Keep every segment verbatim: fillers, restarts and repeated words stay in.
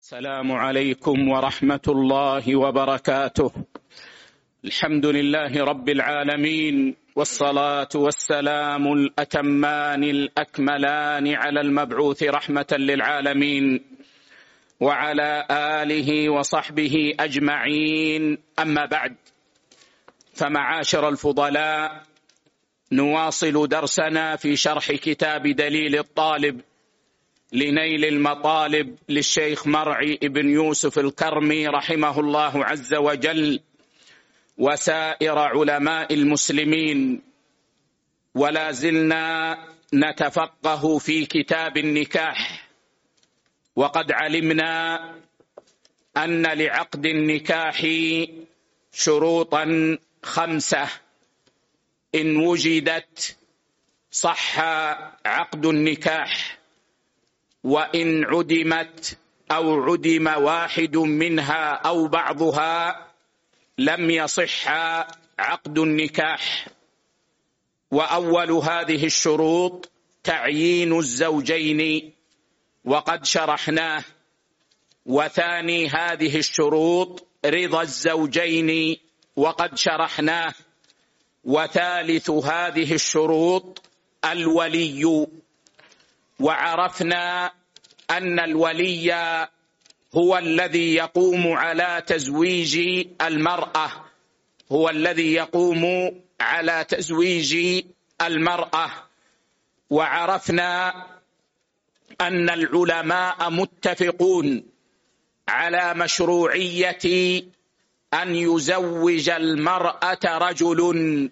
السلام عليكم ورحمة الله وبركاته. الحمد لله رب العالمين، والصلاة والسلام الأتمان الأكملان على المبعوث رحمة للعالمين وعلى آله وصحبه أجمعين. أما بعد، فمعاشر الفضلاء، نواصل درسنا في شرح كتاب دليل الطالب لنيل المطالب للشيخ مرعي بن يوسف الكرمي رحمه الله عز وجل وسائر علماء المسلمين، ولا زلنا نتفقه في كتاب النكاح. وقد علمنا أن لعقد النكاح شروطا خمسة، إن وجدت صح عقد النكاح، وإن عدمت أو عدم واحد منها أو بعضها لم يصح عقد النكاح. وأول هذه الشروط تعيين الزوجين، وقد شرحناه. وثاني هذه الشروط رضا الزوجين، وقد شرحناه. وثالث هذه الشروط الولي. وعرفنا أن الولي هو الذي يقوم على تزويج المرأة، هو الذي يقوم على تزويج المرأة. وعرفنا أن العلماء متفقون على مشروعية أن يزوج المرأة رجل،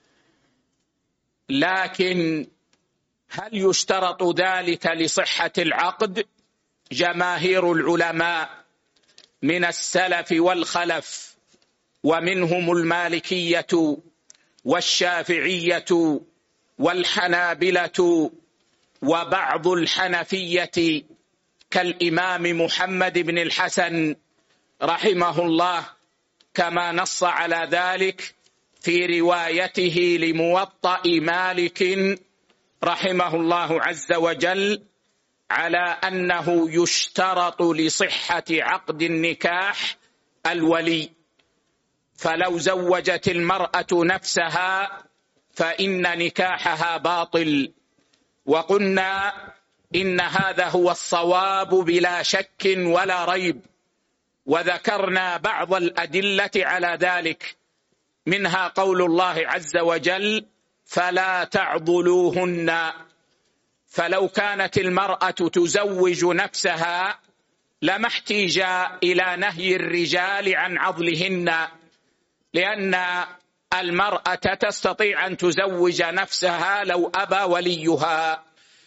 لكن هل يشترط ذلك لصحة العقد؟ جماهير العلماء من السلف والخلف، ومنهم المالكية والشافعية والحنابلة وبعض الحنفية كالإمام محمد بن الحسن رحمه الله، كما نص على ذلك في روايته لموطأ مالك رحمه الله عز وجل، على أنه يشترط لصحة عقد النكاح الولي. فلو زوجت المرأة نفسها فإن نكاحها باطل. وقلنا إن هذا هو الصواب بلا شك ولا ريب، وذكرنا بعض الأدلة على ذلك، منها قول الله عز وجل: فلا تعضلوهن. فلو كانت المرأة تزوج نفسها لما احتيج إلى نهي الرجال عن عضلهن، لأن المرأة تستطيع أن تزوج نفسها لو أبى وليها.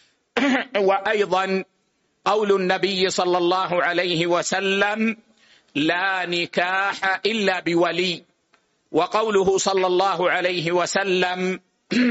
وأيضا قول النبي صلى الله عليه وسلم: لا نكاح إلا بولي. وقوله صلى الله عليه وسلم: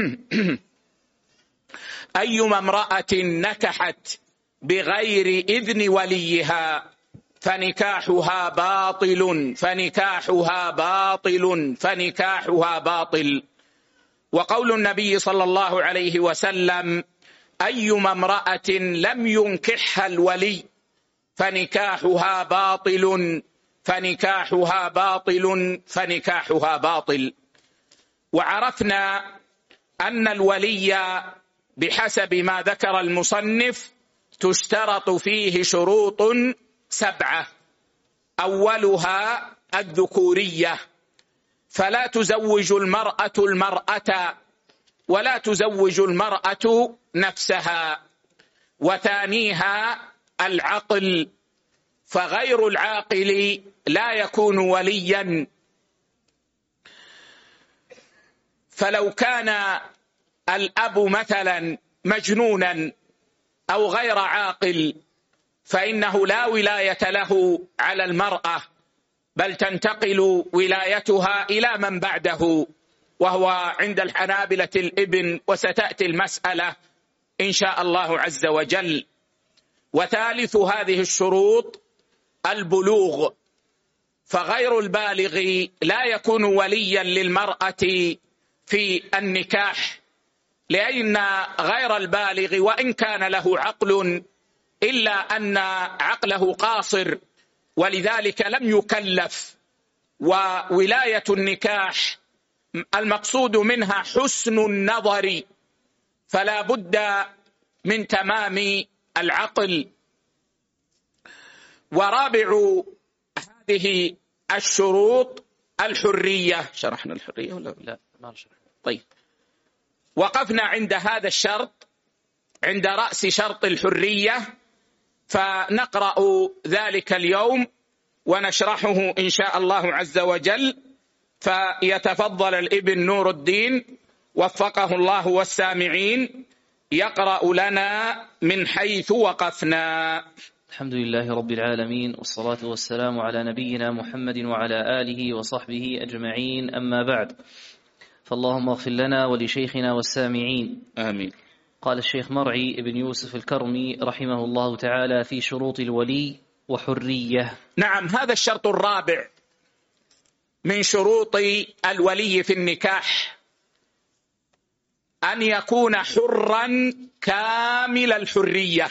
أيما امرأة نكحت بغير إذن وليها فنكاحها باطل فنكاحها باطل فنكاحها باطل. وقول النبي صلى الله عليه وسلم: أيما امرأة لم ينكحها الولي فنكاحها باطل فنكاحها باطل فنكاحها باطل. وعرفنا أن الولي بحسب ما ذكر المصنف تشترط فيه شروط سبعة، أولها الذكورية، فلا تزوج المرأة المرأة ولا تزوج المرأة نفسها. وثانيها العقل، فغير العاقل لا يكون وليا. فلو كان الأب مثلا مجنونا أو غير عاقل فإنه لا ولاية له على المرأة، بل تنتقل ولايتها إلى من بعده، وهو عند الحنابلة الابن، وستأتي المسألة إن شاء الله عز وجل. وثالث هذه الشروط البلوغ، فغير البالغ لا يكون وليا للمرأة في النكاح، لأن غير البالغ وإن كان له عقل إلا أن عقله قاصر ولذلك لم يكلف. وولاية النكاح المقصود منها حسن النظر، فلا بد من تمام العقل. ورابع هذه الشروط الحرية. شرحنا الحرية ولا لا؟ ما شرحنا. طيب، وقفنا عند هذا الشرط، عند رأس شرط الحرية، فنقرأ ذلك اليوم ونشرحه إن شاء الله عز وجل. فيتفضل الابن نور الدين وفقه الله والسامعين يقرأ لنا من حيث وقفنا. الحمد لله رب العالمين، والصلاة والسلام على نبينا محمد وعلى آله وصحبه أجمعين، أما بعد، فاللهم اغفر لنا ولشيخنا والسامعين، آمين. قال الشيخ مرعي ابن يوسف الكرمي رحمه الله تعالى في شروط الولي وحرية. نعم، هذا الشرط الرابع من شروط الولي في النكاح، أن يكون حرا كامل الحرية،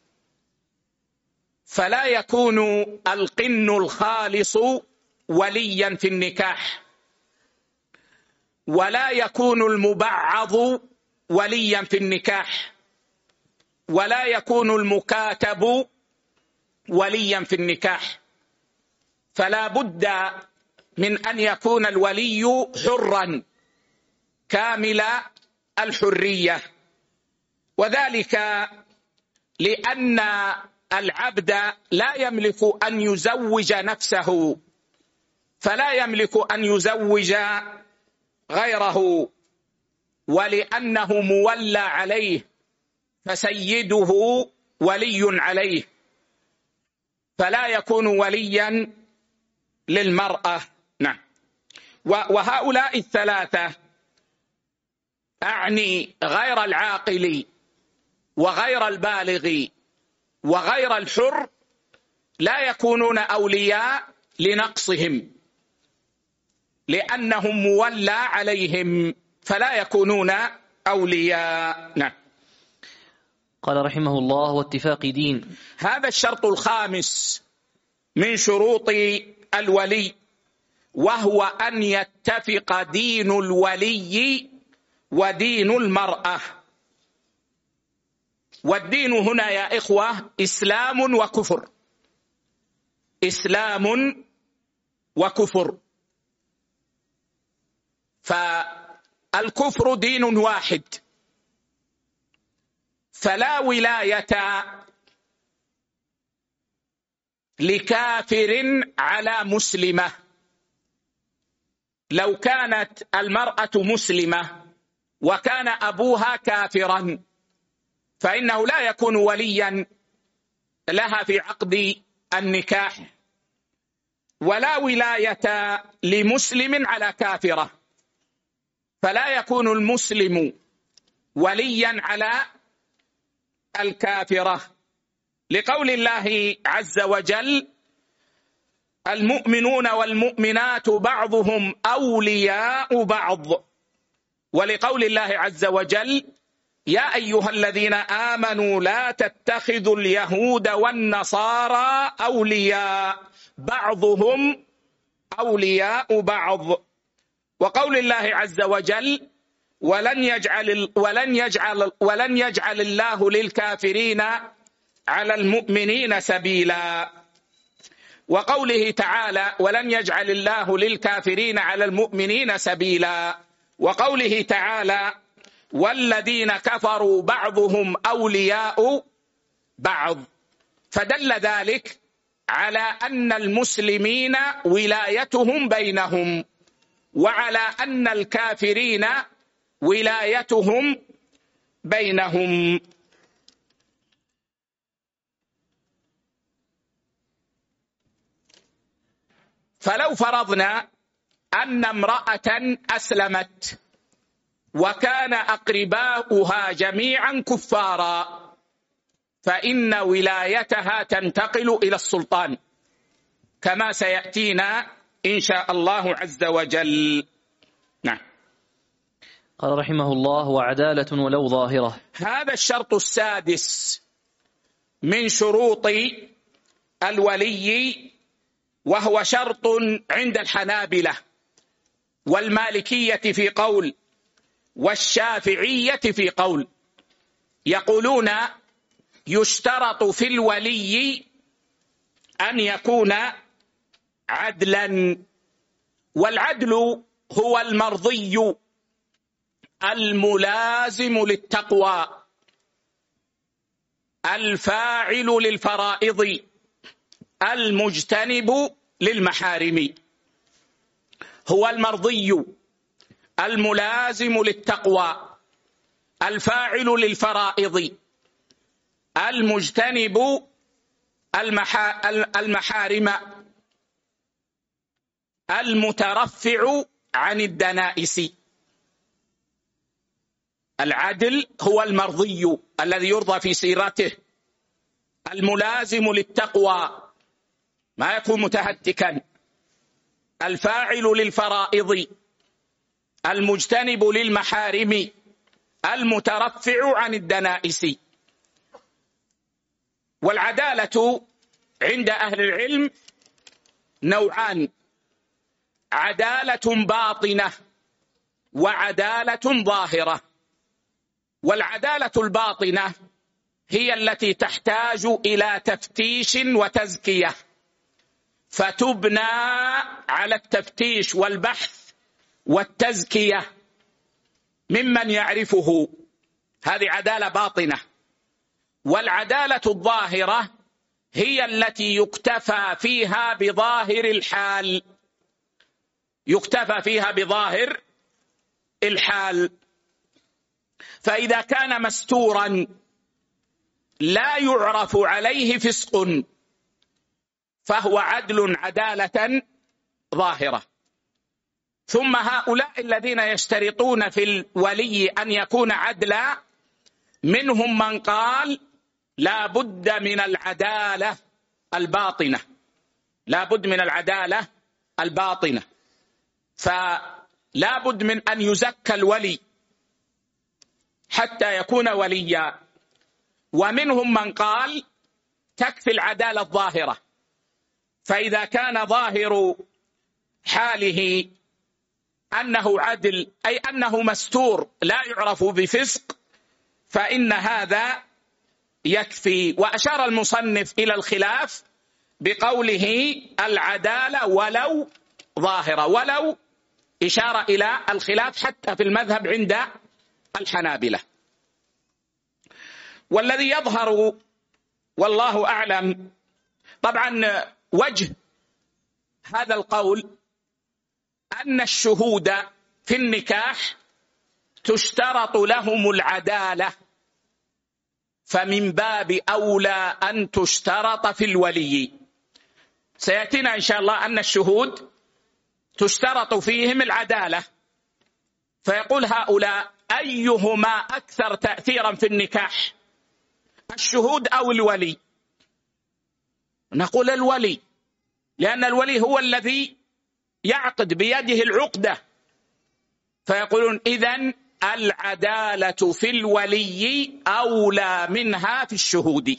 فلا يكون القن الخالص وليا في النكاح، ولا يكون المبعض وليا في النكاح، ولا يكون المكاتب وليا في النكاح، فلا بد من أن يكون الولي حرا كامل الحرية. وذلك لأن العبد لا يملك أن يزوج نفسه، فلا يملك أن يزوج غيره، ولأنه مولى عليه، فسيده ولي عليه، فلا يكون وليا للمرأة. نعم. وهؤلاء الثلاثة، أعني غير العاقل وغير البالغ وغير الحر، لا يكونون أولياء لنقصهم، لأنهم مولى عليهم، فلا يكونون أولياء. نعم. قال رحمه الله واتفاق دين. هذا الشرط الخامس من شروط الولي، وهو أن يتفق دين الولي ودين المرأة. والدين هنا يا إخوة إسلام وكفر، إسلام وكفر. فالكفر دين واحد، فلا ولاية لكافر على مسلمة. لو كانت المرأة مسلمة وكان أبوها كافرا فإنه لا يكون وليا لها في عقد النكاح، ولا ولاية لمسلم على كافرة، فلا يكون المسلم وليا على الكافرة، لقول الله عز وجل: المؤمنون والمؤمنات بعضهم أولياء بعض، ولقول الله عز وجل: يا أيها الذين آمنوا لا تتخذوا اليهود والنصارى أولياء بعضهم أولياء بعض، وقول الله عز وجل: ولن يجعل ولن يجعل ولن يجعل الله للكافرين على المؤمنين سبيلا، وقوله تعالى: ولن يجعل الله للكافرين على المؤمنين سبيلا، وقوله تعالى: والذين كفروا بعضهم أولياء بعض. فدل ذلك على أن المسلمين ولايتهم بينهم، وعلى أن الكافرين ولايتهم بينهم. فلو فرضنا أن امرأة أسلمت وكان أقرباؤها جميعا كفارا، فإن ولايتها تنتقل إلى السلطان، كما سيأتينا إن شاء الله عز وجل. نعم. قال رحمه الله: وعدالة ولو ظاهرة. هذا الشرط السادس من شروط الولي وهو شرط عند الحنابلة والمالكية في قول، والشافعية في قول. يقولون يشترط في الولي أن يكون عدلا، والعدل هو المرضي الملازم للتقوى الفاعل للفرائض المجتنب للمحارم. هو المرضي الملازم للتقوى الفاعل للفرائض المجتنب المحارم المترفع عن الدنائس. العدل هو المرضي الذي يرضى في سيرته الملازم للتقوى، ما يكون متهتكا، الفاعل للفرائض المجتنب للمحارم المترفع عن الدنائس. والعدالة عند أهل العلم نوعان: عدالة باطنة وعدالة ظاهرة. والعدالة الباطنة هي التي تحتاج إلى تفتيش وتزكية، فتبنى على التفتيش والبحث والتزكية ممن يعرفه، هذه عدالة باطنة. والعدالة الظاهرة هي التي يكتفى فيها بظاهر الحال، يكتفى فيها بظاهر الحال. فإذا كان مستورا لا يعرف عليه فسق فهو عدل عدالة ظاهرة. ثم هؤلاء الذين يشترطون في الولي أن يكون عدلا، منهم من قال لا بد من العدالة الباطنة، لا بد من العدالة الباطنة، فلا بد من أن يزكى الولي حتى يكون وليا. ومنهم من قال تكفي العدالة الظاهرة، فإذا كان ظاهر حاله أنه عدل، أي أنه مستور لا يعرف بفسق، فإن هذا يكفي. وأشار المصنف إلى الخلاف بقوله العدالة ولو ظاهرة، ولو إشارة إلى الخلاف حتى في المذهب عند الحنابلة. والذي يظهر والله أعلم، طبعا وجه هذا القول أن الشهود في النكاح تشترط لهم العدالة، فمن باب أولى أن تشترط في الولي. سيأتينا إن شاء الله أن الشهود تشترط فيهم العدالة، فيقول هؤلاء أيهما أكثر تأثيرا في النكاح، الشهود أو الولي؟ نقول الولي، لأن الولي هو الذي يعقد بيده العقدة. فيقولون إذن العدالة في الولي أولى منها في الشهود،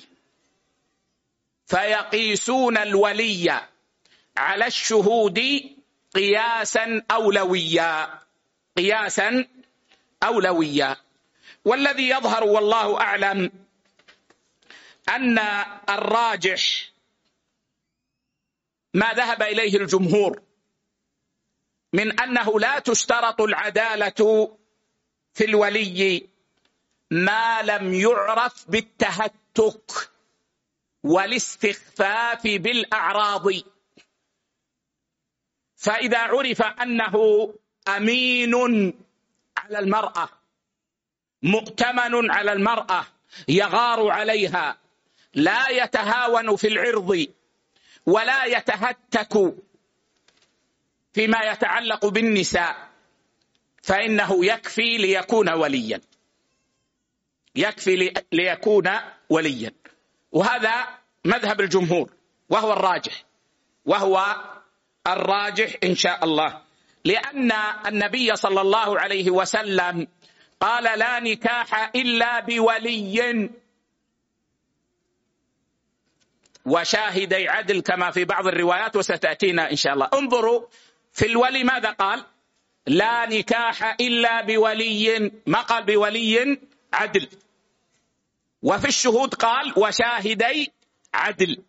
فيقيسون الولي على الشهود قياسا أولويا، قياسا أولويا. والذي يظهر والله أعلم أن الراجح ما ذهب إليه الجمهور من أنه لا تشترط العدالة في الولي ما لم يعرف بالتهتك والاستخفاف بالأعراض. فإذا عرف أنه أمين على المرأة، مؤتمن على المرأة، يغار عليها، لا يتهاون في العرض ولا يتهتك فيما يتعلق بالنساء، فإنه يكفي ليكون وليا، يكفي ليكون وليا. وهذا مذهب الجمهور وهو الراجح، وهو الراجح إن شاء الله، لأن النبي صلى الله عليه وسلم قال لا نكاح إلا بولي. وشاهدي عدل كما في بعض الروايات وستأتينا إن شاء الله. انظروا في الولي ماذا قال؟ لا نكاح إلا بولي، ما قال بولي عدل. وفي الشهود قال وشاهدي عدل.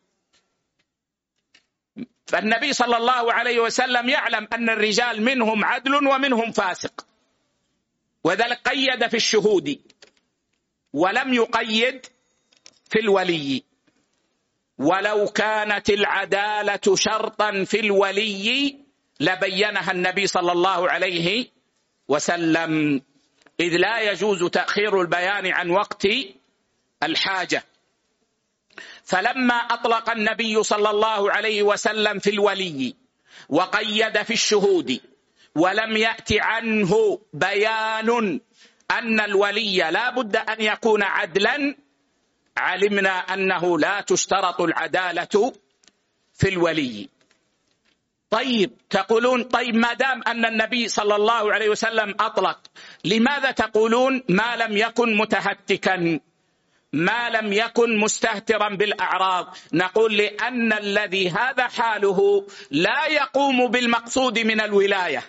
فالنبي صلى الله عليه وسلم يعلم أن الرجال منهم عدل ومنهم فاسق، وذلك قيد في الشهود ولم يقيد في الولي. ولو كانت العدالة شرطا في الولي لبينها النبي صلى الله عليه وسلم، إذ لا يجوز تأخير البيان عن وقت الحاجة. فلما أطلق النبي صلى الله عليه وسلم في الولي وقيد في الشهود ولم يأت عنه بيان أن الولي لا بد أن يكون عدلا، علمنا أنه لا تشترط العدالة في الولي. طيب تقولون طيب ما دام أن النبي صلى الله عليه وسلم أطلق، لماذا تقولون ما لم يكن متهتكا، ما لم يكن مستهترا بالأعراض؟ نقول لأن الذي هذا حاله لا يقوم بالمقصود من الولاية،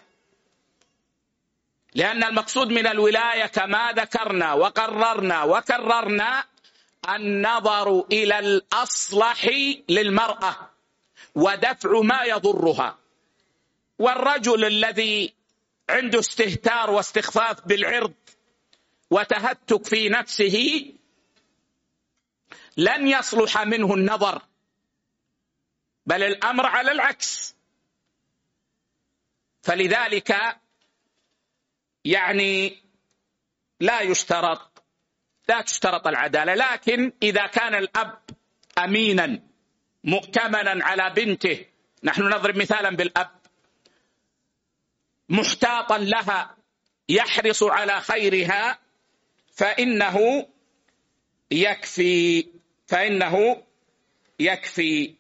لأن المقصود من الولاية كما ذكرنا وقررنا وكررنا النظر إلى الأصلح للمرأة ودفع ما يضرها. والرجل الذي عنده استهتار واستخفاف بالعرض وتهتك في نفسه لن يصلح منه النظر، بل الأمر على العكس. فلذلك يعني لا يشترط لا تشترط العدالة، لكن إذا كان الأب أمينا مؤتمنا على بنته، نحن نضرب مثالا بالأب، محتاطا لها يحرص على خيرها، فإنه يكفي فإنه يكفي.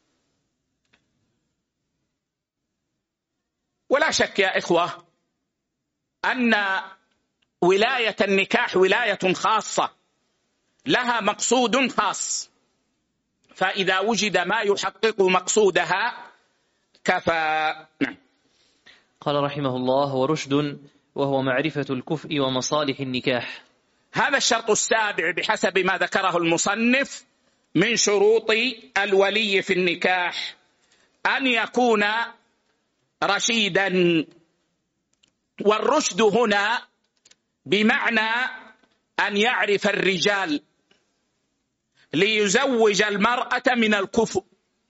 ولا شك يا إخوة أن ولاية النكاح ولاية خاصة لها مقصود خاص، فإذا وجد ما يحقق مقصودها كفى. قال رحمه الله: ورشد وهو معرفة الكفء ومصالح النكاح. هذا الشرط السابع بحسب ما ذكره المصنف من شروط الولي في النكاح، أن يكون رشيدا. والرشد هنا بمعنى أن يعرف الرجال ليزوج المرأة من الكفء،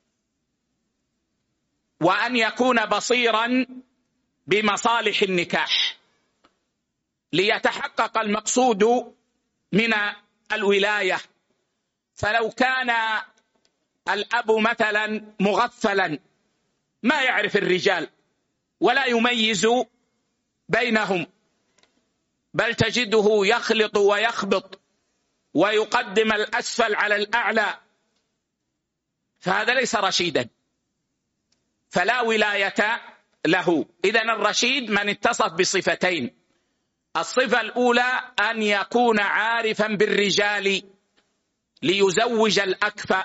وأن يكون بصيرا بمصالح النكاح ليتحقق المقصود من الولاية. فلو كان الأب مثلا مغفلا ما يعرف الرجال ولا يميز بينهم، بل تجده يخلط ويخبط ويقدم الأسفل على الأعلى، فهذا ليس رشيدا، فلا ولاية له. إذن الرشيد من اتصف بصفتين: الصفة الأولى أن يكون عارفا بالرجال ليزوج الأكفأ،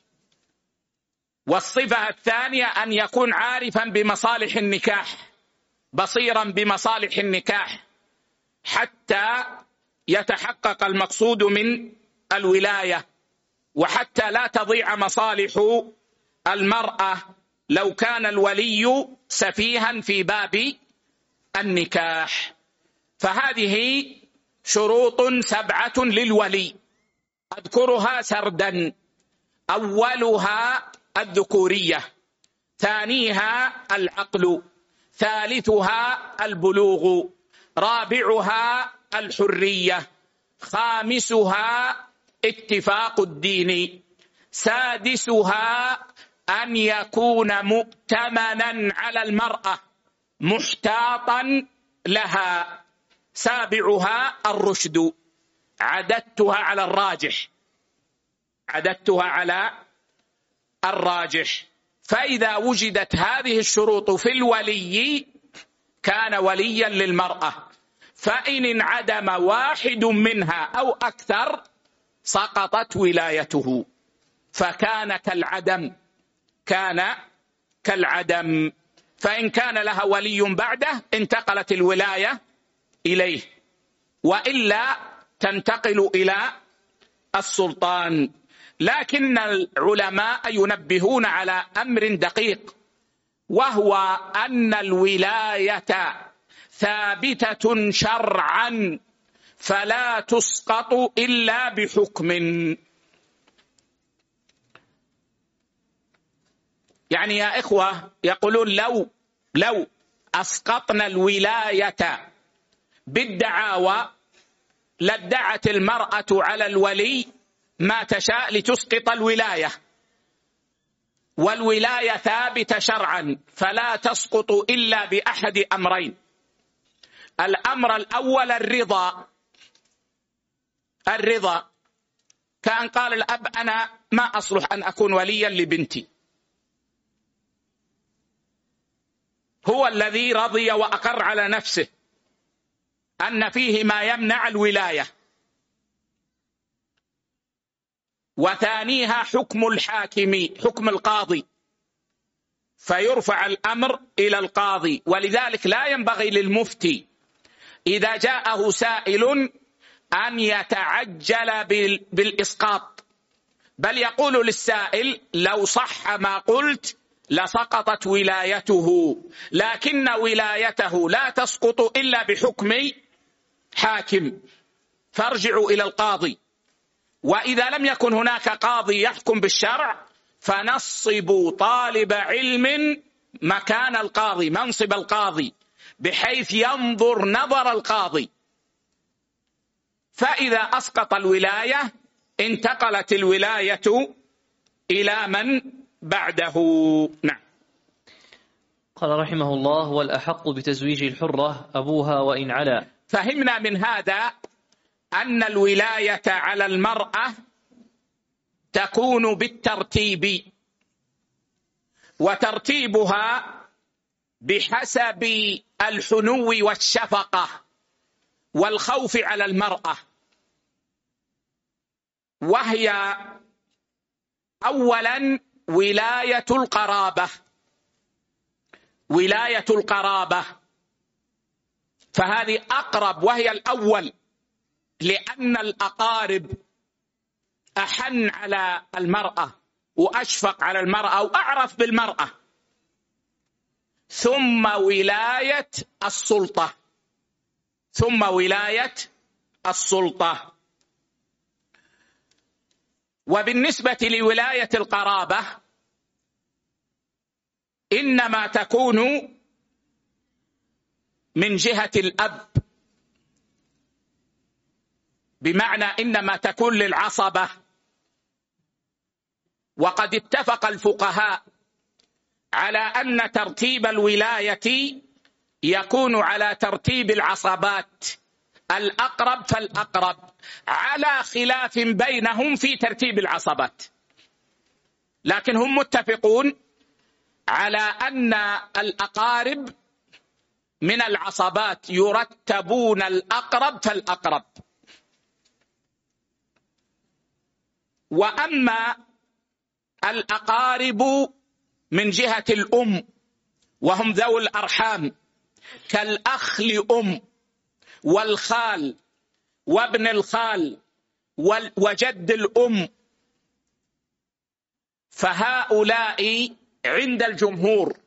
والصفة الثانية أن يكون عارفا بمصالح النكاح، بصيرا بمصالح النكاح، حتى يتحقق المقصود من الولاية، وحتى لا تضيع مصالح المرأة لو كان الولي سفيها في باب النكاح. فهذه شروط سبعة للولي أذكرها سردا: أولها الذكورية، ثانيها العقل، ثالثها البلوغ، رابعها الحرية، خامسها اتفاق الدين، سادسها أن يكون مؤتمنا على المرأة محتاطا لها، سابعها الرشد. عددتها على الراجح عددتها على الراجح فإذا وجدت هذه الشروط في الولي كان وليا للمرأة، فإن انعدم واحد منها أو أكثر سقطت ولايته. فكان كالعدم، كان كالعدم. فإن كان لها ولي بعده انتقلت الولاية إليه، وإلا تنتقل إلى السلطان. لكن العلماء ينبهون على أمر دقيق، وهو أن الولاية ثابتة شرعا فلا تسقط إلا بحكم. يعني يا إخوة يقولون لو لو أسقطنا الولاية بالدعاوى لادعت المرأة على الولي ما تشاء لتسقط الولاية، والولاية ثابتة شرعا فلا تسقط إلا بأحد أمرين. الأمر الأول الرضا، الرضا كأن قال الأب أنا ما أصلح أن أكون وليا لبنتي، هو الذي رضي وأقر على نفسه أن فيه ما يمنع الولاية. وثانيها حكم الحاكم، حكم القاضي، فيرفع الأمر إلى القاضي. ولذلك لا ينبغي للمفتي إذا جاءه سائل أن يتعجل بالإسقاط، بل يقول للسائل لو صح ما قلت لسقطت ولايته، لكن ولايته لا تسقط إلا بحكم حاكم، فارجعوا إلى القاضي. وإذا لم يكن هناك قاضي يحكم بالشرع فنصبوا طالب علم مكان القاضي، منصب القاضي، بحيث ينظر نظر القاضي، فإذا أسقط الولاية انتقلت الولاية إلى من بعده. نعم. قال رحمه الله: والأحق بتزويج الحرة أبوها وإن علا. فهمنا من هذا أن الولاية على المرأة تكون بالترتيب، وترتيبها بحسب الحنو والشفقة والخوف على المرأة. وهي أولا ولاية القرابة، ولاية القرابة فهذه أقرب وهي الأول، لأن الأقارب أحن على المرأة وأشفق على المرأة وأعرف بالمرأة. ثم ولاية السلطة، ثم ولاية السلطة. وبالنسبة لولاية القرابة إنما تكون من جهة الأب، بمعنى إنما تكون للعصبة. وقد اتفق الفقهاء على أن ترتيب الولاية يكون على ترتيب العصبات، الأقرب فالأقرب، على خلاف بينهم في ترتيب العصبات، لكن هم متفقون على أن الأقارب من العصبات يرتبون الأقرب فالأقرب. وأما الأقارب من جهة الأم وهم ذوي الأرحام كالأخ لأم والخال وابن الخال وجد الأم، فهؤلاء عند الجمهور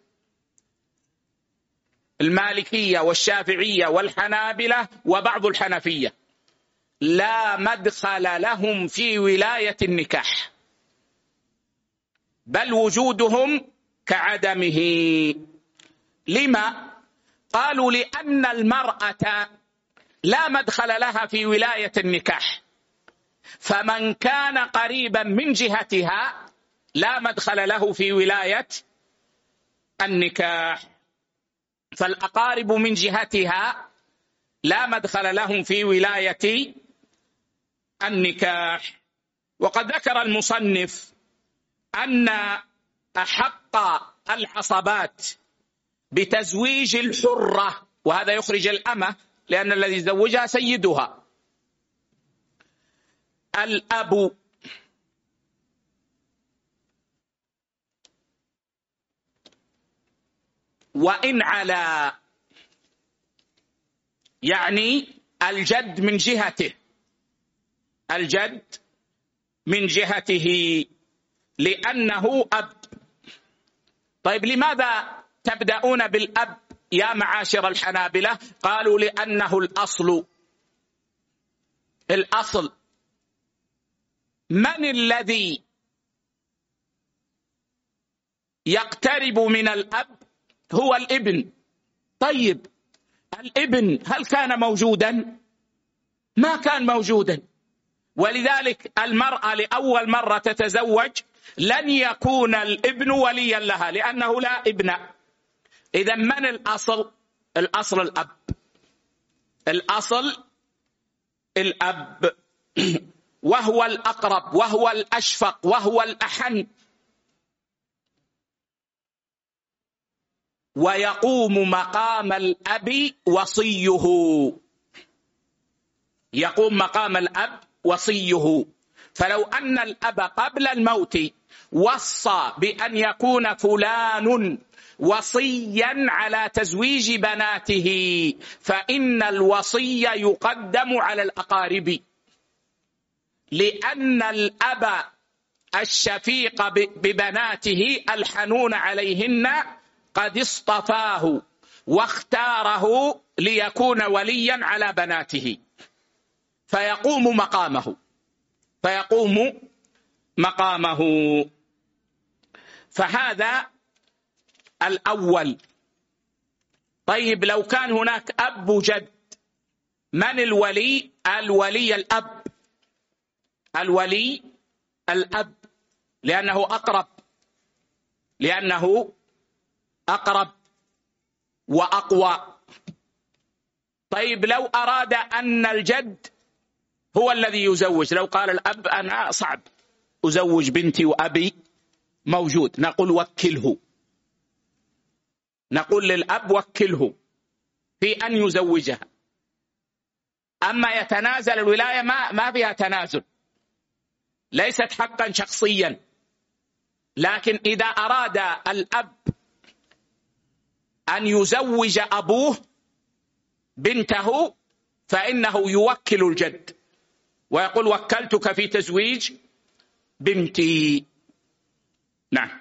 المالكية والشافعية والحنابلة وبعض الحنفية لا مدخل لهم في ولاية النكاح، بل وجودهم كعدمه. لما؟ قالوا لأن المرأة لا مدخل لها في ولاية النكاح، فمن كان قريبا من جهتها لا مدخل له في ولاية النكاح، فالأقارب من جهتها لا مدخل لهم في ولاية النكاح. وقد ذكر المصنف أن أحق العصبات بتزويج الحرة، وهذا يخرج الأمة لأن الذي زوجها سيدها، الأب. وإن علا، يعني الجد من جهته، الجد من جهته لأنه أب. طيب لماذا تبدأون بالأب يا معاشر الحنابلة؟ قالوا لأنه الأصل. الأصل من الذي يقترب من الأب؟ هو الابن. طيب الابن هل كان موجودا؟ ما كان موجودا، ولذلك المرأة لأول مرة تتزوج لن يكون الابن وليا لها لأنه لا ابن. إذا من الأصل؟ الأصل الأب. الأصل الأب، وهو الأقرب وهو الأشفق وهو الأحن. ويقوم مقام الأب وصيه، يقوم مقام الأب وصيه. فلو أن الأب قبل الموت وصى بأن يكون فلان وصيا على تزويج بناته فإن الوصي يقدم على الأقارب، لأن الأب الشفيق ببناته الحنون عليهن قد اصطفاه واختاره ليكون وليا على بناته، فيقوم مقامه فيقوم مقامه. فهذا الأول. طيب لو كان هناك أب جد، من الولي؟ الولي الأب. الولي الأب لأنه أقرب، لأنه أقرب وأقوى. طيب لو أراد أن الجد هو الذي يزوج، لو قال الأب أنا صعب أزوج بنتي وأبي موجود، نقول وكله، نقول للأب وكله في أن يزوجها. أما يتنازل الولاية ما ما فيها تنازل، ليست حقا شخصيا. لكن إذا أراد الأب أن يزوج أبوه بنته فإنه يوكل الجد ويقول وكلتك في تزويج بنتي. نعم.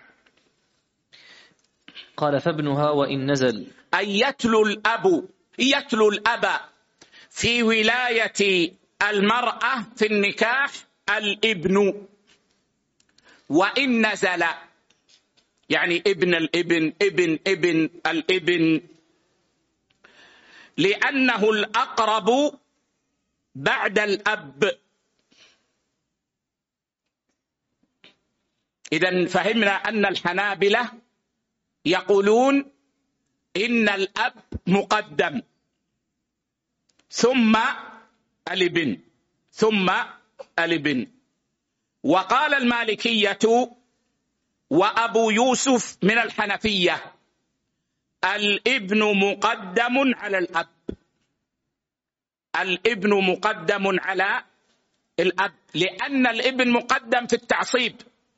قال فابنها وإن نزل، أي يتلو الأب يتلو الأب في ولاية المرأة في النكاح الابن، وإن نزل يعني ابن الابن ابن ابن الابن، لأنه الأقرب بعد الأب. إذن فهمنا أن الحنابلة يقولون إن الأب مقدم ثم الابن ثم الابن. وقال المالكية وأبو يوسف من الحنفية الابن مقدم على الأب، الابن مقدم على الأب لأن الابن مقدم في التعصيب.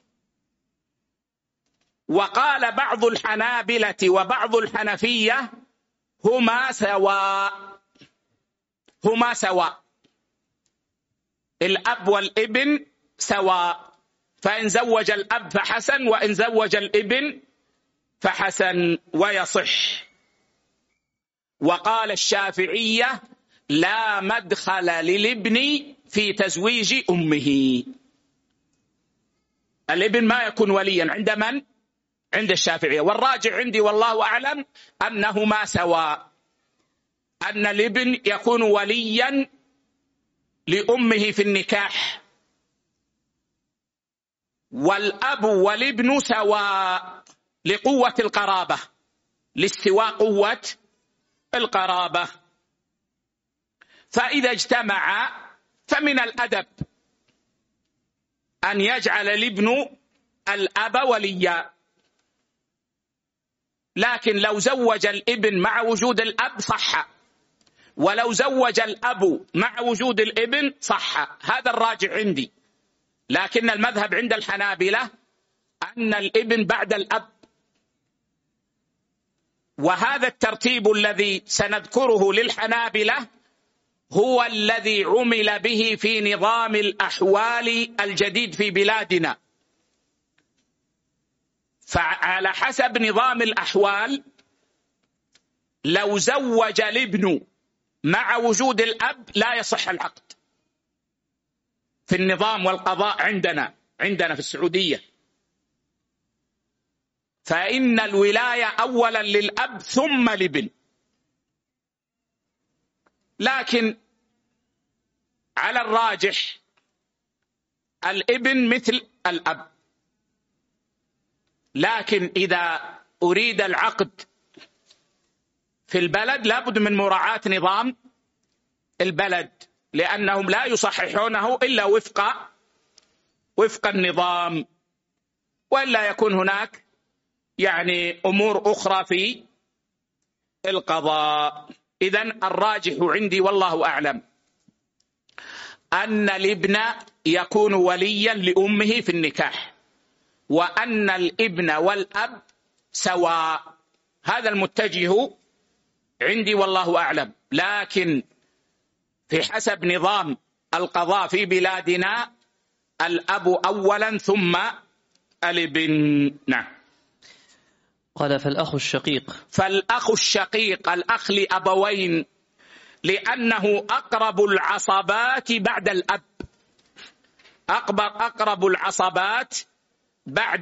وقال بعض الحنابلة وبعض الحنفية هما سواء، هما سواء، الأب والابن سواء، فإن زوج الأب فحسن وإن زوج الابن فحسن ويصح. وقال الشافعية لا مدخل للابن في تزويج أمه، الابن ما يكون وليا عند من؟ عند الشافعية. والراجع عندي والله أعلم أنهما سواء، أن الابن يكون وليا لأمه في النكاح، والأب والابن سواء لقوة القرابة، لاستواء قوة القرابة. فإذا اجتمع فمن الأدب أن يجعل الابن الأب وليا. لكن لو زوج الابن مع وجود الأب صح، ولو زوج الأب مع وجود الابن صح، هذا الراجع عندي. لكن المذهب عند الحنابلة أن الابن بعد الأب، وهذا الترتيب الذي سنذكره للحنابلة هو الذي عمل به في نظام الأحوال الجديد في بلادنا. فعلى حسب نظام الأحوال لو زوج الابن مع وجود الأب لا يصح العقد في النظام والقضاء عندنا عندنا في السعودية، فإن الولاية أولا للأب ثم الابن. لكن على الراجح الابن مثل الأب، لكن إذا أريد العقد في البلد لابد من مراعاة نظام البلد، لأنهم لا يصححونه إلا وفق وفق النظام، وإلا يكون هناك يعني أمور أخرى في القضاء. إذن الراجح عندي والله أعلم أن الابن يكون وليا لأمه في النكاح، وأن الابن والأب سواء، هذا المتجه عندي والله أعلم. لكن في حسب نظام القضاء في بلادنا الأب أولا ثم الابن. نعم. قال فالأخ الشقيق فالأخ الشقيق الأخ لأبوين، لأنه أقرب العصبات بعد الأب، أقرب العصبات بعد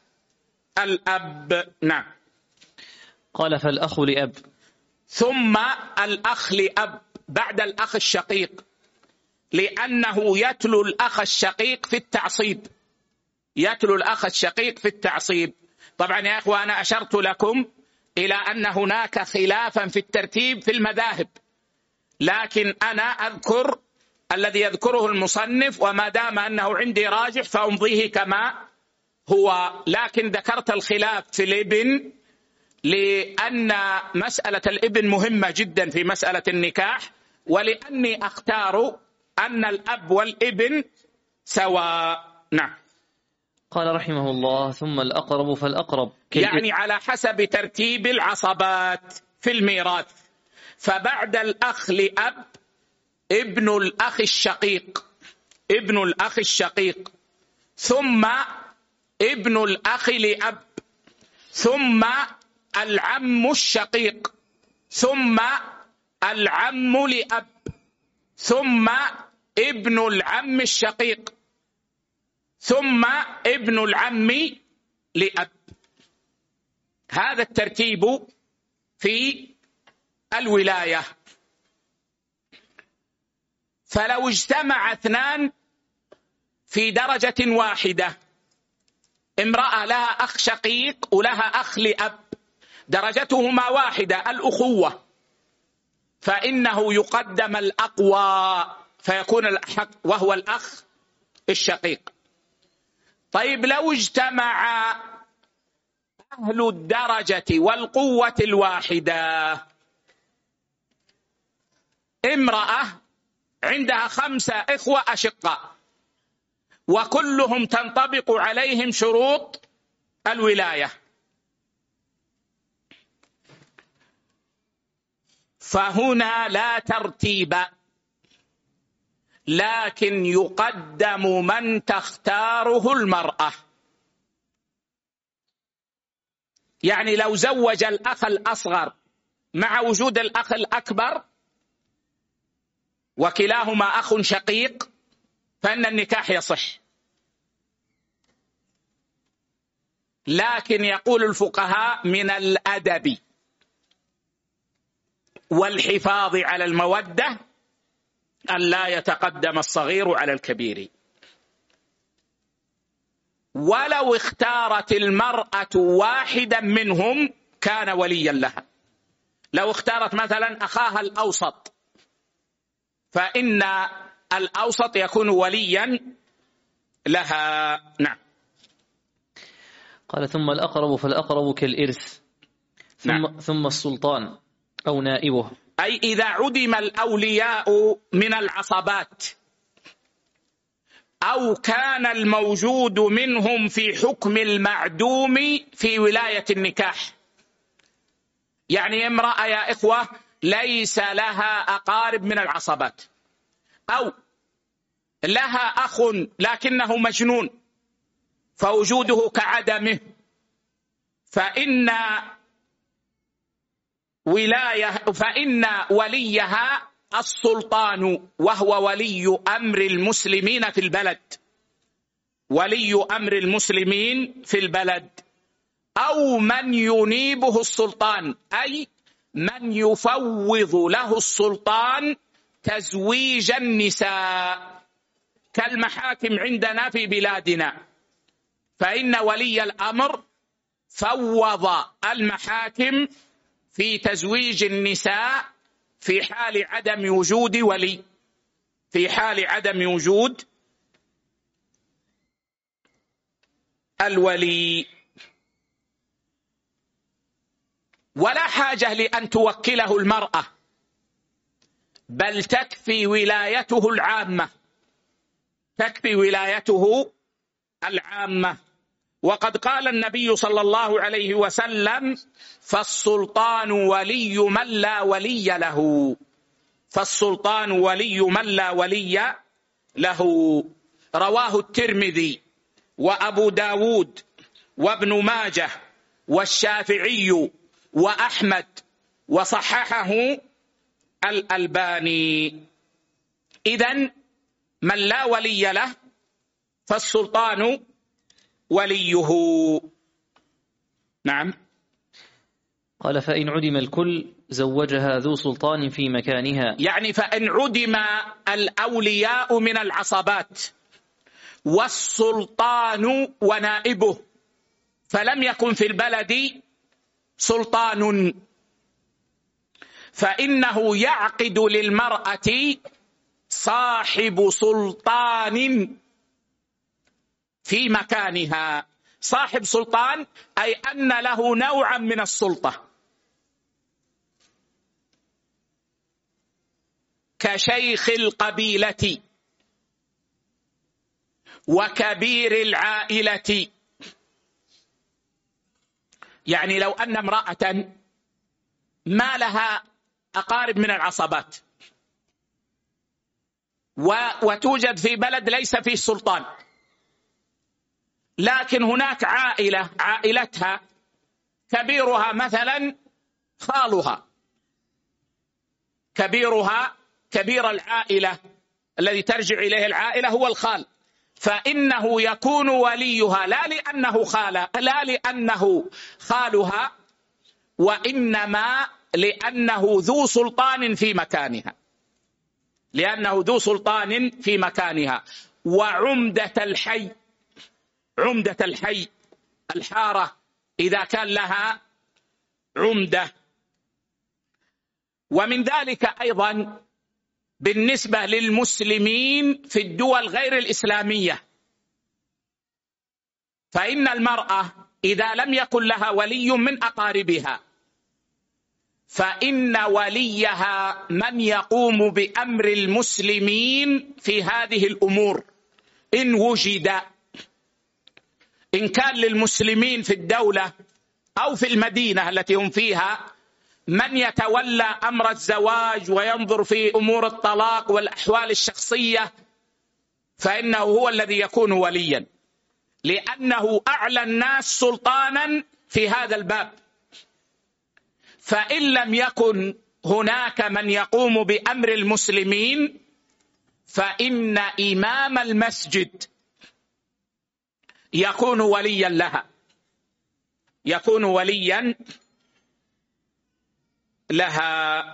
الأب. نعم. قال فالأخ لأب ثم الأخ لأب بعد الأخ الشقيق، لأنه يتلو الأخ الشقيق في التعصيب، يتلو الأخ الشقيق في التعصيب. طبعا يا أخوة أنا أشرت لكم إلى أن هناك خلافا في الترتيب في المذاهب، لكن أنا أذكر الذي يذكره المصنف، وما دام أنه عندي راجح فأمضيه كما هو. لكن ذكرت الخلاف في الابن لأن مسألة الابن مهمة جدا في مسألة النكاح، ولأني أختار أن الأب والابن سواء. نعم. قال رحمه الله ثم الأقرب فالأقرب، يعني على حسب ترتيب العصبات في الميراث، فبعد الأخ لأب ابن الأخ الشقيق، ابن الأخ الشقيق، ثم ابن الأخ لأب، ثم العم الشقيق، ثم العم لأب، ثم ابن العم الشقيق، ثم ابن العم لأب. هذا الترتيب في الولاية. فلو اجتمع اثنان في درجة واحدة، امرأة لها أخ شقيق ولها أخ لأب، درجتهما واحدة الأخوة، فإنه يقدم الأقوى فيكون الأحق وهو الأخ الشقيق. طيب لو اجتمع أهل الدرجة والقوة الواحدة، امرأة عندها خمسة إخوة أشقاء وكلهم تنطبق عليهم شروط الولاية، فهنا لا ترتيب، لكن يقدم من تختاره المرأة. يعني لو زوج الأخ الأصغر مع وجود الأخ الأكبر وكلاهما أخ شقيق فإن النكاح يصح، لكن يقول الفقهاء من الأدب والحفاظ على المودة أن لا يتقدم الصغير على الكبير. ولو اختارت المرأة واحدا منهم كان وليا لها. لو اختارت مثلا أخاها الأوسط فإن الأوسط يكون وليا لها. نعم. قال ثم الأقرب فالأقرب كالإرث، ثم, نعم. ثم السلطان أو نائبه، أي إذا عدم الأولياء من العصبات أو كان الموجود منهم في حكم المعدوم في ولاية النكاح. يعني امرأة يا إخوة ليس لها أقارب من العصبات، أو لها أخ لكنه مجنون فوجوده كعدمه، فإن ولاية فإن وليها السلطان، وهو ولي أمر المسلمين في البلد، ولي أمر المسلمين في البلد، أو من ينيبه السلطان، أي من يفوض له السلطان تزويج النساء كالمحاكم عندنا في بلادنا، فإن ولي الأمر فوض المحاكم في تزويج النساء في حال عدم وجود ولي، في حال عدم وجود الولي. ولا حاجة لأن توكله المرأة، بل تكفي ولايته العامة، تكفي ولايته العامة. وقد قال النبي صلى الله عليه وسلم: فالسلطان ولي من لا ولي له، فالسلطان ولي من لا ولي له. رواه الترمذي وأبو داود وابن ماجه والشافعي وأحمد، وصححه الألباني. إذن من لا ولي له فالسلطان وليه. نعم. قال: فإن عدم الكل زوجها ذو سلطان في مكانها، يعني فإن عدم الأولياء من العصبات والسلطان ونائبه، فلم يكن في البلد سلطان، فإنه يعقد للمرأة صاحب سلطان في مكانها. صاحب سلطان أي أن له نوعا من السلطة، كشيخ القبيلة وكبير العائلة. يعني لو أن امرأة ما لها أقارب من العصبات وتوجد في بلد ليس فيه سلطان، لكن هناك عائلة عائلتها كبيرها مثلا خالها، كبيرها كبير العائلة الذي ترجع إليه العائلة هو الخال، فإنه يكون وليها لا لأنه خال لا لأنه خالها، وإنما لأنه ذو سلطان في مكانها، لأنه ذو سلطان في مكانها. وعمدة الحي، عمدة الحي الحارة إذا كان لها عمدة. ومن ذلك أيضا بالنسبة للمسلمين في الدول غير الإسلامية، فإن المرأة إذا لم يكن لها ولي من أقاربها فإن وليها من يقوم بأمر المسلمين في هذه الأمور إن وجد. إن كان للمسلمين في الدولة أو في المدينة التي هم فيها من يتولى أمر الزواج وينظر في أمور الطلاق والأحوال الشخصية، فإنه هو الذي يكون وليا، لأنه أعلى الناس سلطانا في هذا الباب. فإن لم يكن هناك من يقوم بأمر المسلمين فإن إمام المسجد يكون وليا لها، يكون وليا لها.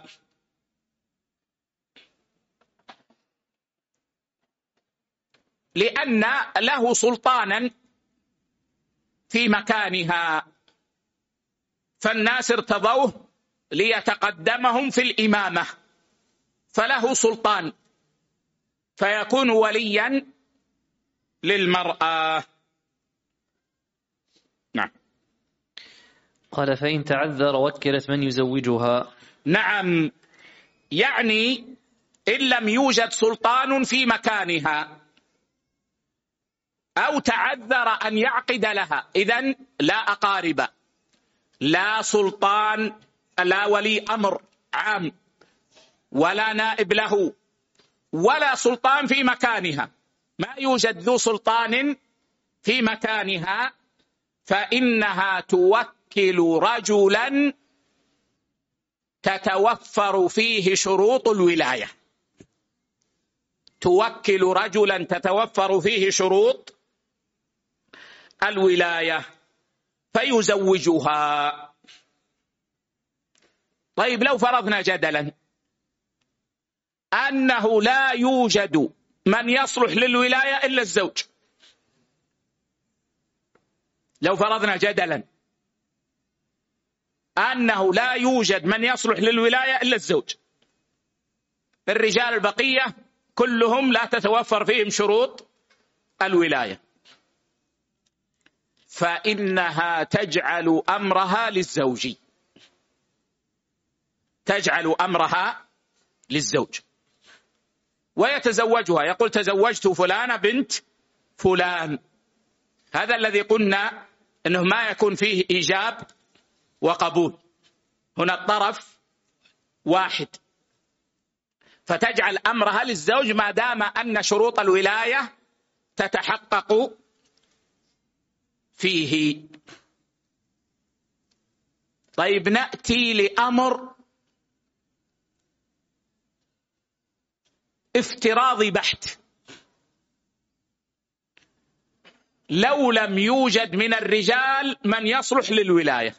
لأن له سلطانا في مكانها، فالناس ارتضوه ليتقدمهم في الإمامة، فله سلطان فيكون وليا للمرأة. نعم. قال: فإن تعذر وكلت من يزوجها. نعم، يعني إن لم يوجد سلطان في مكانها أو تعذر أن يعقد لها، إذن لا أقارب، لا سلطان لا ولي أمر عام ولا نائب له ولا سلطان في مكانها، ما يوجد ذو سلطان في مكانها، فإنها توكل رجلا تتوفر فيه شروط الولاية، توكل رجلا تتوفر فيه شروط الولاية فيزوجها. طيب لو فرضنا جدلا أنه لا يوجد من يصلح للولاية إلا الزوج، لو فرضنا جدلا أنه لا يوجد من يصلح للولاية إلا الزوج، الرجال البقية كلهم لا تتوفر فيهم شروط الولاية، فإنها تجعل أمرها للزوج، تجعل أمرها للزوج ويتزوجها، يقول تزوجت فلانة بنت فلان. هذا الذي قلنا أنه ما يكون فيه إيجاب وقبول، هنا الطرف واحد، فتجعل أمرها للزوج ما دام أن شروط الولاية تتحقق فيه. طيب نأتي لأمر افتراضي بحت، لو لم يوجد من الرجال من يصلح للولاية،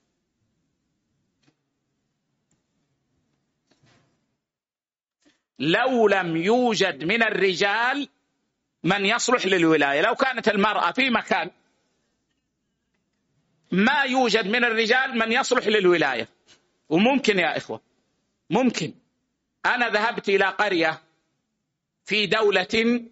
لو لم يوجد من الرجال من يصلح للولاية، لو كانت المرأة في مكان ما يوجد من الرجال من يصلح للولاية، وممكن يا إخوة ممكن، أنا ذهبت إلى قرية في دولة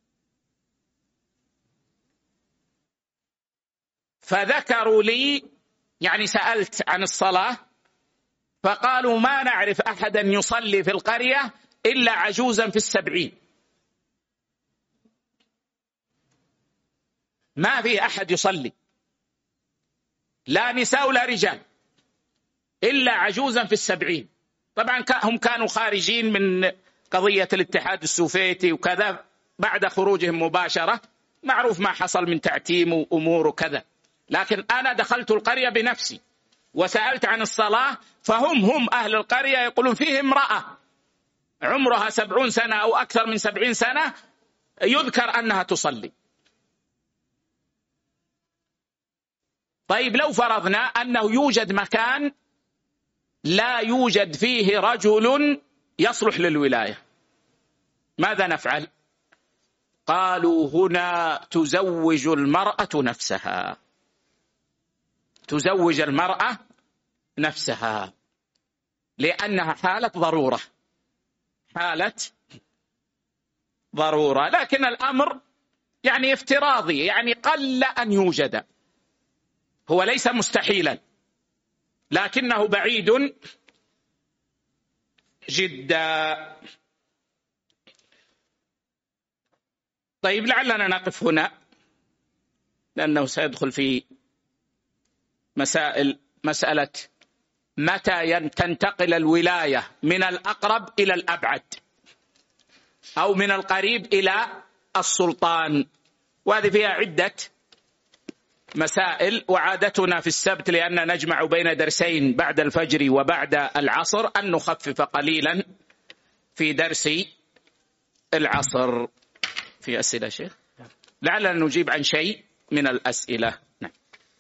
فذكروا لي، يعني سألت عن الصلاة فقالوا ما نعرف أحدا يصلي في القرية إلا عجوزا في السبعين، ما في أحد يصلي لا نساء ولا رجال إلا عجوزا في السبعين. طبعا هم كانوا خارجين من قضية الاتحاد السوفيتي وكذا، بعد خروجهم مباشرة معروف ما حصل من تعتيم وأمور وكذا، لكن أنا دخلت القرية بنفسي وسألت عن الصلاة، فهم هم أهل القرية يقولون فيه امرأة عمرها سبعون سنة أو أكثر من سبعين سنة يذكر أنها تصلي. طيب لو فرضنا أنه يوجد مكان لا يوجد فيه رجل يصلح للولاية، ماذا نفعل؟ قالوا هنا تزوج المرأة نفسها، تزوج المرأة نفسها، لأنها حالة ضرورة، حالة ضرورة. لكن الأمر يعني افتراضي، يعني قل أن يوجد، هو ليس مستحيلا لكنه بعيد جدا. طيب لعلنا نقف هنا لأنه سيدخل في مسائل، مسألة متى تنتقل الولاية من الأقرب إلى الأبعد أو من القريب إلى السلطان، وهذه فيها عدة مسائل. وعادتنا في السبت لأن نجمع بين درسين بعد الفجر وبعد العصر أن نخفف قليلا في درس العصر. في أسئلة شيخ؟ لعلنا نجيب عن شيء من الأسئلة. نعم.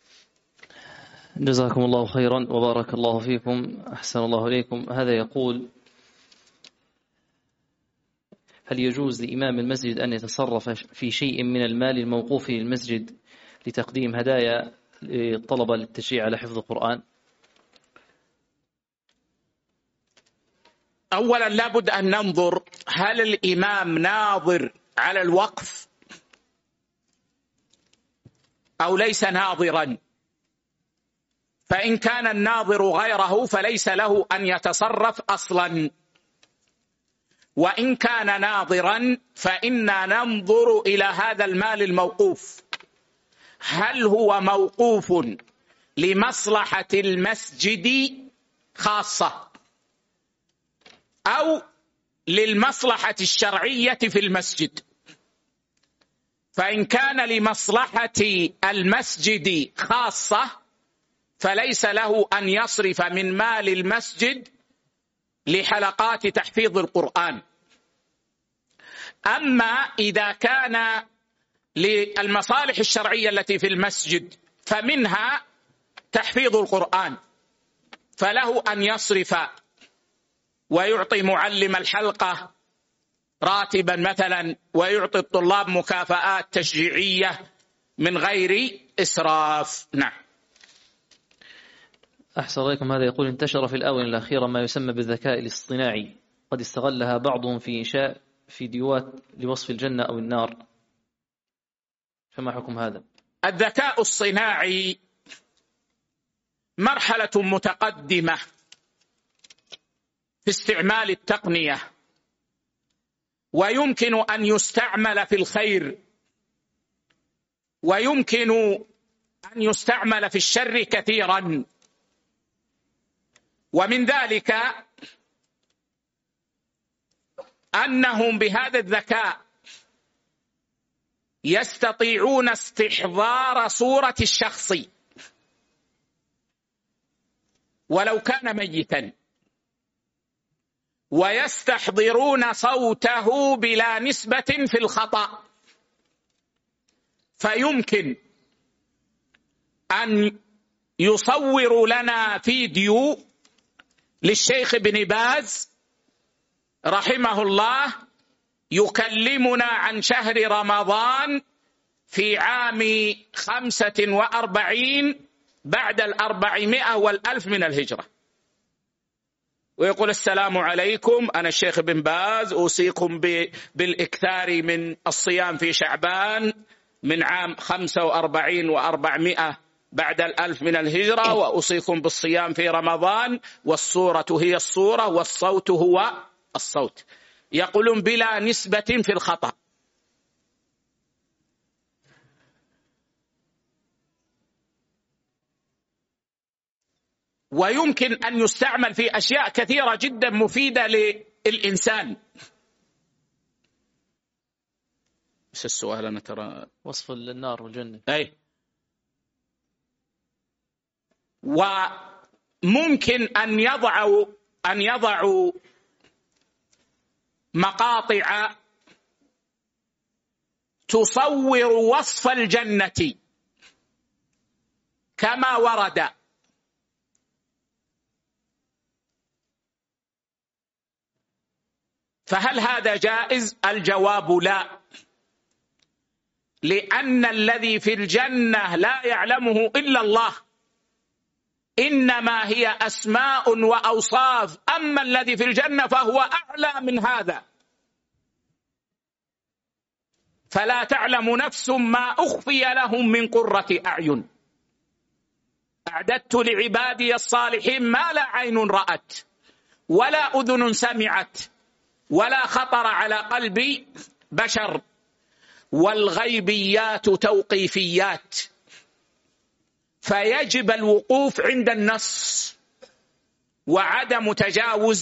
جزاكم الله خيرا وبارك الله فيكم، أحسن الله إليكم. هذا يقول: هل يجوز لإمام المسجد أن يتصرف في شيء من المال الموقوف للمسجد لتقديم هدايا للطلبة للتشجيع على حفظ القرآن؟ أولا لابد أن ننظر هل الإمام ناظر على الوقف أو ليس ناظرا. فإن كان الناظر غيره فليس له أن يتصرف أصلا، وإن كان ناظرا فإنا ننظر إلى هذا المال الموقوف هل هو موقوف لمصلحة المسجد خاصة أو للمصلحة الشرعية في المسجد. فإن كان لمصلحة المسجد خاصة فليس له أن يصرف من مال المسجد لحلقات تحفيظ القرآن. أما إذا كان للمصالح الشرعية التي في المسجد فمنها تحفيظ القرآن، فله أن يصرف ويعطي معلم الحلقة راتبا مثلا، ويعطي الطلاب مكافآت تشجيعية من غير إسراف. نعم. أحسن عليكم. هذا يقول: انتشر في الآونة الأخيرة ما يسمى بالذكاء الاصطناعي، قد استغلها بعضهم في إنشاء فيديوهات لوصف الجنة أو النار، فما حكم هذا؟ الذكاء الصناعي مرحلة متقدمة في استعمال التقنية، ويمكن أن يستعمل في الخير، ويمكن أن يستعمل في الشر كثيرا. ومن ذلك أنهم بهذا الذكاء يستطيعون استحضار صورة الشخص ولو كان ميتا، ويستحضرون صوته بلا نسبة في الخطأ. فيمكن أن يصور لنا فيديو للشيخ ابن باز رحمه الله يكلمنا عن شهر رمضان في عام خمسة وأربعين بعد الأربعمائة والألف من الهجرة، ويقول: السلام عليكم، أنا الشيخ ابن باز أوصيكم بالإكثار من الصيام في شعبان من عام خمسة وأربعين وأربعمائة بعد الألف من الهجرة، وأوصيكم بالصيام في رمضان، والصورة هي الصورة والصوت هو الصوت. يقولون بلا نسبة في الخطأ. ويمكن أن يستعمل في أشياء كثيرة جدا مفيدة للإنسان. بس السؤال أنا ترى وصف النار والجنة. أي. وممكن أن يضعوا أن يضعوا مقاطع تصور وصف الجنة كما ورد، فهل هذا جائز؟ الجواب لا، لأن الذي في الجنة لا يعلمه إلا الله، إنما هي أسماء وأوصاف، أما الذي في الجنة فهو أعلى من هذا. فلا تعلم نفس ما أخفي لهم من قرة أعين أعددت لعبادي الصالحين ما لا عين رأت ولا أذن سمعت ولا خطر على قلب بشر. والغيبيات توقيفيات، فيجب الوقوف عند النص وعدم تجاوز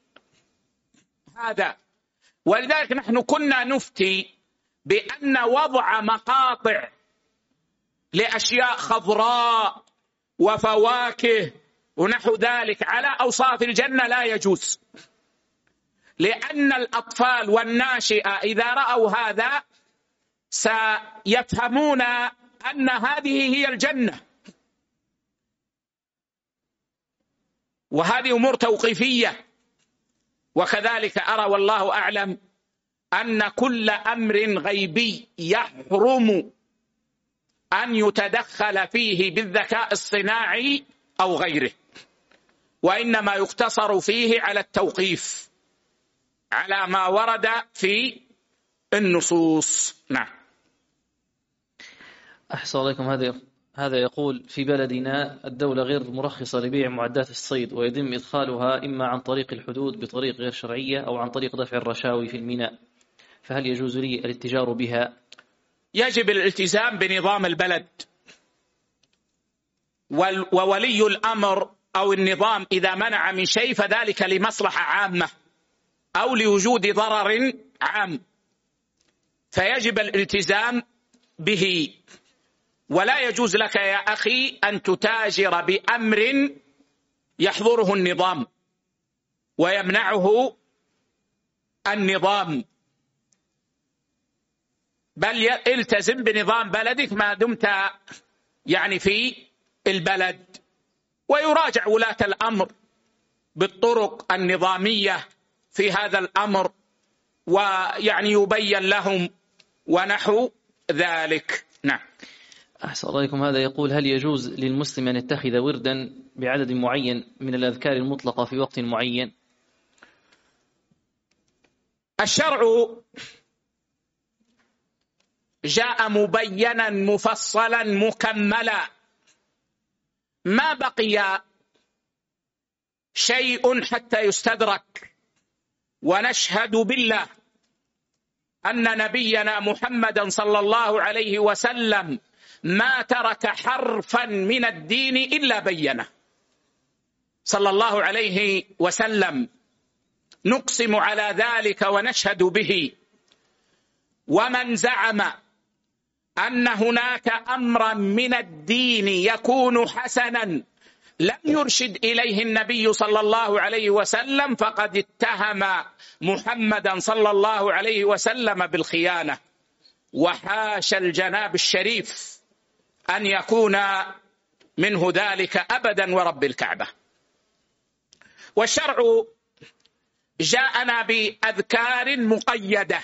هذا. ولذلك نحن كنا نفتي بأن وضع مقاطع لأشياء خضراء وفواكه ونحو ذلك على أوصاف الجنة لا يجوز، لأن الأطفال والناشئة إذا رأوا هذا سيفهمون أن هذه هي الجنة، وهذه أمور توقيفية. وكذلك أرى والله أعلم أن كل أمر غيبي يحرم أن يتدخل فيه بالذكاء الصناعي أو غيره، وإنما يقتصر فيه على التوقيف على ما ورد في النصوص. نعم. أحسن عليكم. هذا هذا يقول: في بلدنا الدولة غير مرخصة لبيع معدات الصيد، ويتم إدخالها إما عن طريق الحدود بطريق غير شرعية أو عن طريق دفع الرشاوي في الميناء، فهل يجوز لي الاتجار بها؟ يجب الالتزام بنظام البلد، وولي الأمر أو النظام إذا منع من شيء فذلك لمصلحة عامة أو لوجود ضرر عام، فيجب الالتزام به. ولا يجوز لك يا أخي أن تتاجر بأمر يحظره النظام ويمنعه النظام، بل التزم بنظام بلدك ما دمت يعني في البلد. ويراجع ولاة الأمر بالطرق النظامية في هذا الأمر، ويعني يبين لهم ونحو ذلك. نعم. أحسن الله إليكم. هذا يقول: هل يجوز للمسلم أن يتخذ وردا بعدد معين من الأذكار المطلقة في وقت معين؟ الشرع جاء مبينا مفصلا مكملا، ما بقي شيء حتى يستدرك. ونشهد بالله أن نبينا محمدا صلى الله عليه وسلم ما ترك حرفا من الدين إلا بينه صلى الله عليه وسلم، نقسم على ذلك ونشهد به. ومن زعم أن هناك أمرا من الدين يكون حسنا لم يرشد إليه النبي صلى الله عليه وسلم فقد اتهم محمدا صلى الله عليه وسلم بالخيانة، وحاش الجناب الشريف أن يكون منه ذلك أبدا ورب الكعبة. والشرع جاءنا بأذكار مقيدة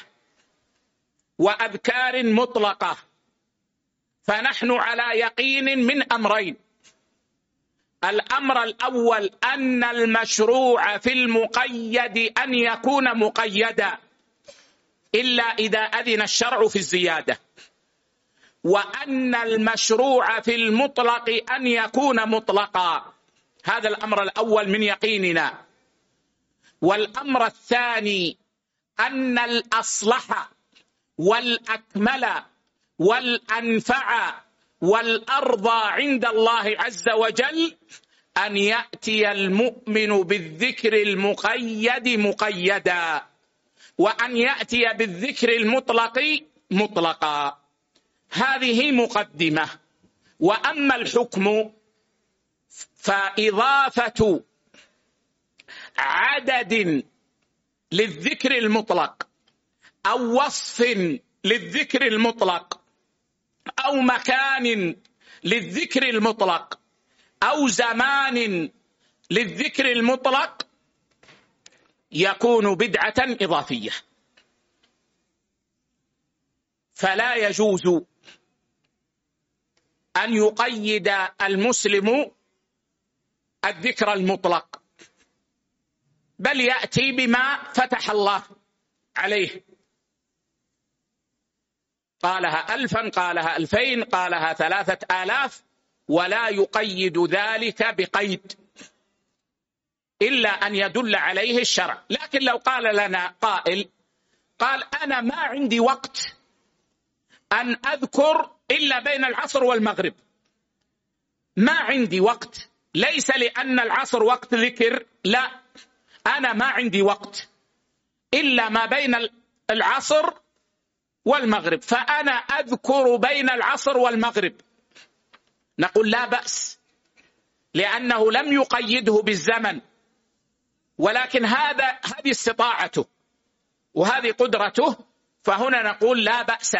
وأذكار مطلقة، فنحن على يقين من أمرين. الأمر الأول أن المشروع في المقيد أن يكون مقيدا إلا إذا أذن الشرع في الزيادة، وأن المشروع في المطلق أن يكون مطلقا. هذا الأمر الأول من يقيننا. والأمر الثاني أن الأصلح والأكمل والأنفع والأرضى عند الله عز وجل أن يأتي المؤمن بالذكر المقيد مقيدا، وأن يأتي بالذكر المطلق مطلقا. هذه مقدمة. وأما الحكم فإضافة عدد للذكر المطلق أو وصف للذكر المطلق أو مكان للذكر المطلق أو زمان للذكر المطلق يكون بدعة إضافية. فلا يجوز أن يقيد المسلم الذكر المطلق، بل يأتي بما فتح الله عليه، قالها ألفا، قالها ألفين، قالها ثلاثة آلاف، ولا يقيد ذلك بقيد إلا أن يدل عليه الشرع. لكن لو قال لنا قائل قال أنا ما عندي وقت أن أذكر إلا بين العصر والمغرب، ما عندي وقت، ليس لأن العصر وقت ذكر، لا، أنا ما عندي وقت إلا ما بين العصر والمغرب، فأنا أذكر بين العصر والمغرب، نقول لا بأس، لأنه لم يقيده بالزمن، ولكن هذا هذه استطاعته وهذه قدرته، فهنا نقول لا بأس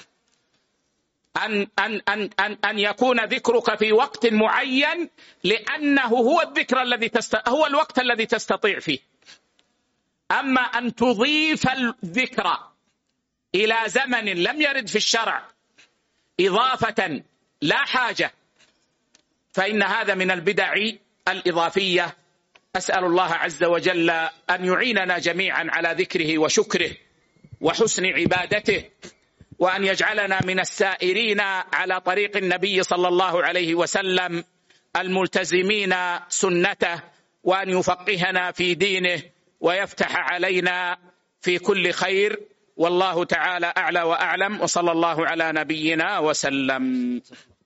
أن أن أن أن أن يكون ذكرك في وقت معين، لأنه هو الذكر الذي تست... هو الوقت الذي تستطيع فيه. أما أن تضيف الذكر إلى زمن لم يرد في الشرع إضافة لا حاجة، فإن هذا من البدع الإضافية. أسأل الله عز وجل أن يعيننا جميعا على ذكره وشكره وحسن عبادته، وأن يجعلنا من السائرين على طريق النبي صلى الله عليه وسلم الملتزمين سنته، وأن يفقهنا في دينه ويفتح علينا في كل خير. والله تعالى أعلى وأعلم، وصلى الله على نبينا وسلم.